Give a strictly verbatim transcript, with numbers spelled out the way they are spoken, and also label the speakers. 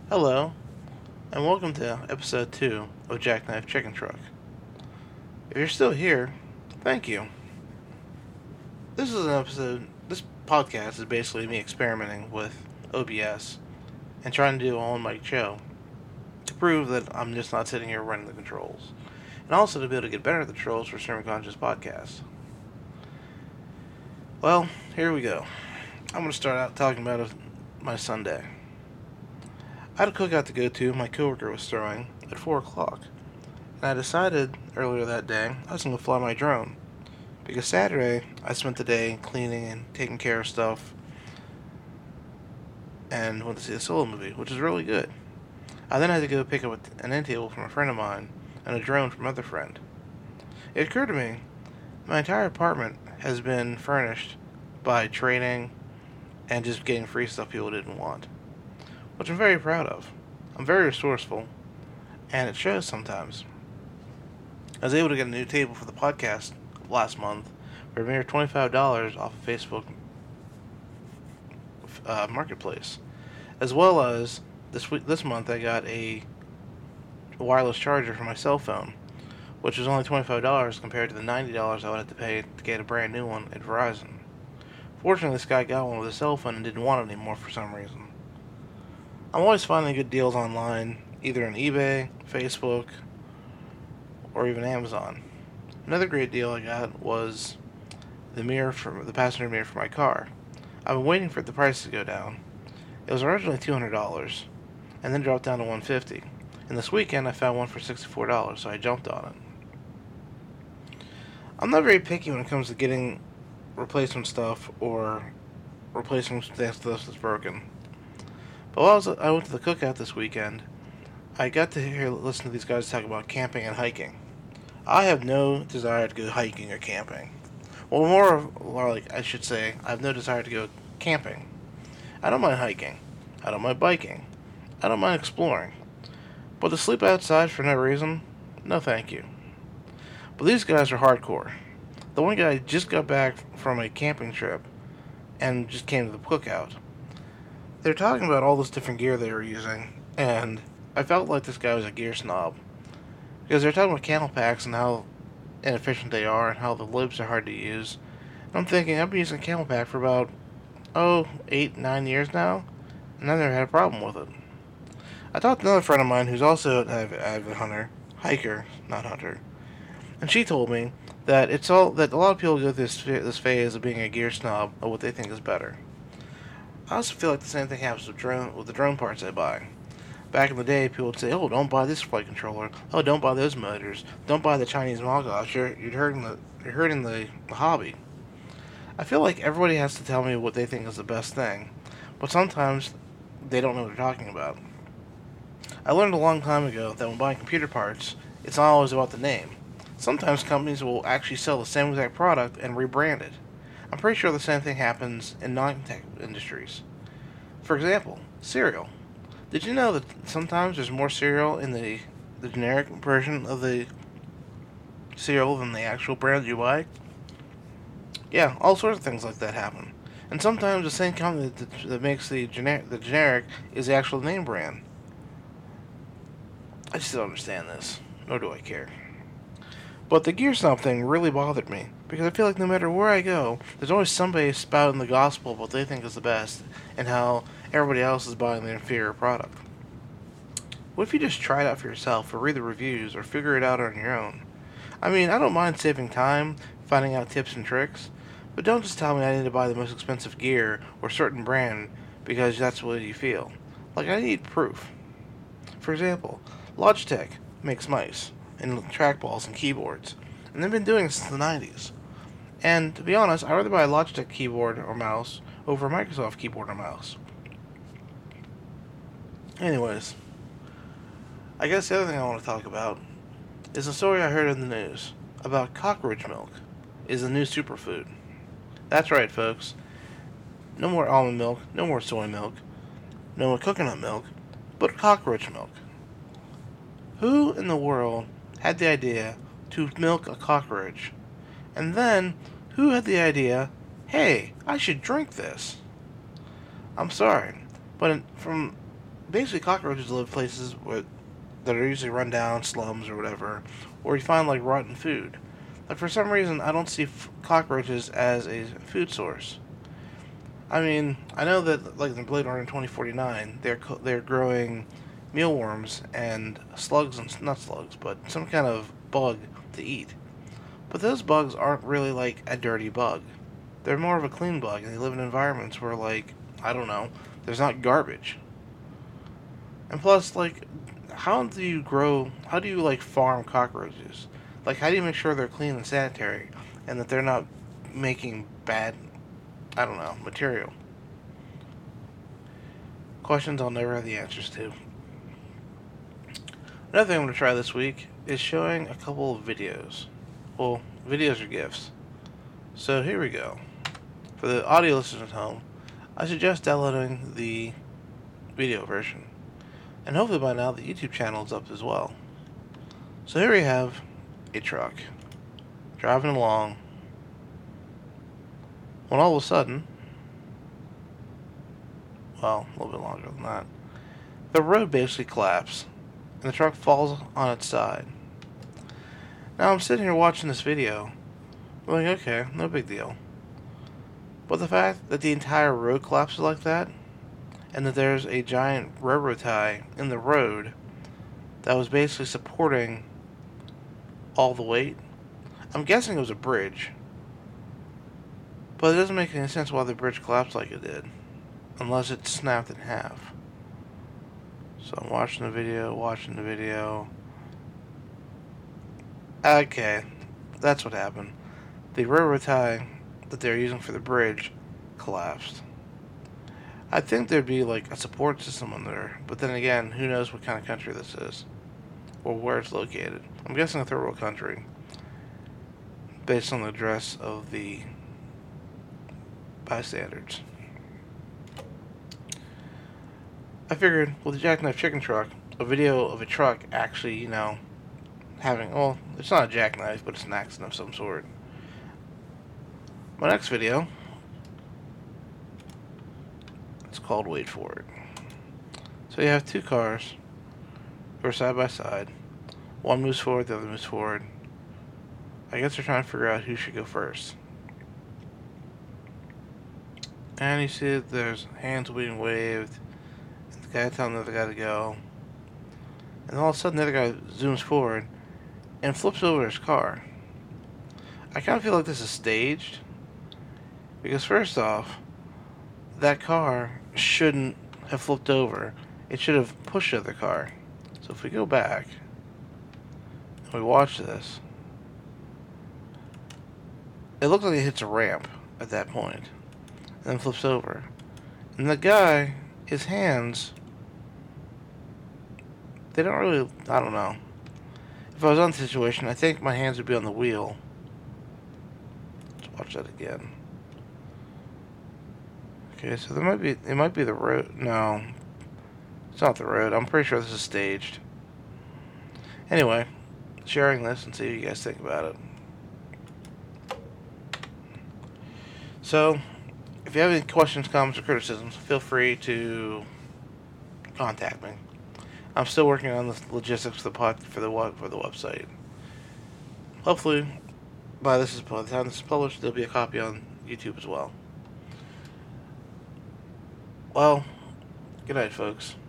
Speaker 1: Hello, and welcome to episode two of Jackknife Chicken Truck. If you're still here, thank you. This is an episode, this podcast is basically me experimenting with O B S and trying to do a on mic show to prove that I'm just not sitting here running the controls, and also to be able to get better at the controls for Stream Conscious Podcast. Well, here we go. I'm going to start out talking about my Sunday. I had a cookout to go to my coworker was throwing at four o'clock, and I decided earlier that day I was going to fly my drone, because Saturday I spent the day cleaning and taking care of stuff and went to see a solo movie, which was really good. I then had to go pick up an end table from a friend of mine and a drone from another friend. It occurred to me, my entire apartment has been furnished by trading and just getting free stuff people didn't want, which I'm very proud of. I'm very resourceful, and it shows sometimes. I was able to get a new table for the podcast last month for a mere twenty-five dollars off of Facebook uh, Marketplace, as well as this week, this month I got a wireless charger for my cell phone, which was only twenty-five dollars compared to the ninety dollars I would have to pay to get a brand new one at Verizon. Fortunately, this guy got one with a cell phone and didn't want it anymore for some reason. I'm always finding good deals online, either on eBay, Facebook, or even Amazon. Another great deal I got was the mirror for the passenger mirror for my car. I've been waiting for the price to go down. It was originally two hundred dollars, and then dropped down to one hundred fifty dollars. And this weekend I found one for sixty-four dollars, so I jumped on it. I'm not very picky when it comes to getting replacement stuff or replacing stuff that's broken. But while I, was, I went to the cookout this weekend, I got to hear listen to these guys talk about camping and hiking. I have no desire to go hiking or camping. Well, more, more like I should say, I have no desire to go camping. I don't mind hiking. I don't mind biking. I don't mind exploring. But to sleep outside for no reason, no thank you. But these guys are hardcore. The one guy just got back from a camping trip and just came to the cookout. They're talking about all this different gear they were using, and I felt like this guy was a gear snob. Because they're talking about camel packs and how inefficient they are and how the libs are hard to use. And I'm thinking, I've been using a camel pack for about, oh, eight, nine years now, and I've never had a problem with it. I talked to another friend of mine who's also an avid hunter, hiker, not hunter, and she told me that it's all that a lot of people go through this, this phase of being a gear snob of what they think is better. I also feel like the same thing happens with drone with the drone parts I buy. Back in the day, people would say, "Oh, don't buy this flight controller. Oh, don't buy those motors. Don't buy the Chinese Mogos. You're you're hurting the you're hurting the, the hobby." I feel like everybody has to tell me what they think is the best thing, but sometimes they don't know what they're talking about. I learned a long time ago that when buying computer parts, it's not always about the name. Sometimes companies will actually sell the same exact product and rebrand it. I'm pretty sure the same thing happens in non-tech industries. For example, cereal. Did you know that sometimes there's more cereal in the, the generic version of the cereal than the actual brand you buy? Yeah, all sorts of things like that happen. And sometimes the same company that, that makes the, gener- the generic is the actual name brand. I just don't understand this, nor do I care. But the gear snob thing really bothered me, because I feel like no matter where I go, there's always somebody spouting the gospel of what they think is the best, and how everybody else is buying the inferior product. What if you just try it out for yourself, or read the reviews, or figure it out on your own? I mean, I don't mind saving time, finding out tips and tricks, but don't just tell me I need to buy the most expensive gear, or certain brand, because that's what you feel. Like, I need proof. For example, Logitech makes mice and trackballs and keyboards, and they've been doing it since the nineties. And to be honest, I'd rather buy a Logitech keyboard or mouse over a Microsoft keyboard or mouse. Anyways, I guess the other thing I want to talk about is a story I heard in the news about cockroach milk is the new superfood. That's right, folks. No more almond milk, no more soy milk, no more coconut milk, but cockroach milk. Who in the world had the idea to milk a cockroach? And then, who had the idea, hey, I should drink this? I'm sorry, but from basically cockroaches live places where, that are usually run down, slums or whatever, where you find like rotten food. Like for some reason, I don't see f- cockroaches as a food source. I mean, I know that like in Blade Runner twenty forty-nine, they're co- they're growing mealworms and slugs and not slugs, but some kind of bug to eat. But those bugs aren't really like a dirty bug. They're more of a clean bug, and they live in environments where like I don't know, there's not garbage. And plus, like, how do you grow? How do you like farm cockroaches? Like, how do you make sure they're clean and sanitary, and that they're not making bad, I don't know, material? Questions I'll never have the answers to. Another thing I'm going to try this week is showing a couple of videos. Well, videos are GIFs. So here we go. For the audio listeners at home, I suggest downloading the video version. And hopefully by now the YouTube channel is up as well. So here we have a truck driving along when all of a sudden, well, a little bit longer than that, the road basically collapsed and the truck falls on its side. Now I'm sitting here watching this video, I'm like, okay, no big deal. But the fact that the entire road collapses like that, and that there's a giant railroad tie in the road that was basically supporting all the weight, I'm guessing it was a bridge. But it doesn't make any sense why the bridge collapsed like it did, unless it snapped in half. So I'm watching the video, watching the video. Okay, that's what happened. The railroad tie that they're using for the bridge collapsed. I think there'd be like a support system on there, but then again, who knows what kind of country this is or where it's located. I'm guessing a third world country based on the address of the bystanders. I figured with the Jackknife Chicken Truck, a video of a truck actually, you know, having, well, it's not a jackknife, but it's an accident of some sort. My next video, it's called Wait For It. So you have two cars who are side by side. One moves forward, the other moves forward. I guess they're trying to figure out who should go first. And you see that there's hands being waved, and the guy telling the other guy to go. And all of a sudden the other guy zooms forward and flips over his car. I kind of feel like this is staged, because first off, that car shouldn't have flipped over. It should have pushed the other car. So if we go back and we watch this, it looks like it hits a ramp at that point and then flips over. And the guy, his hands, they don't really, I don't know. If I was on the situation, I think my hands would be on the wheel. Let's watch that again. Okay, so there might be, it might be the road. No, it's not the road. I'm pretty sure this is staged. Anyway, sharing this and see what you guys think about it. So, if you have any questions, comments, or criticisms, feel free to contact me. I'm still working on the logistics for the pod, for the for the website. Hopefully, by this is by the time this is published, there'll be a copy on YouTube as well. Well, good night, folks.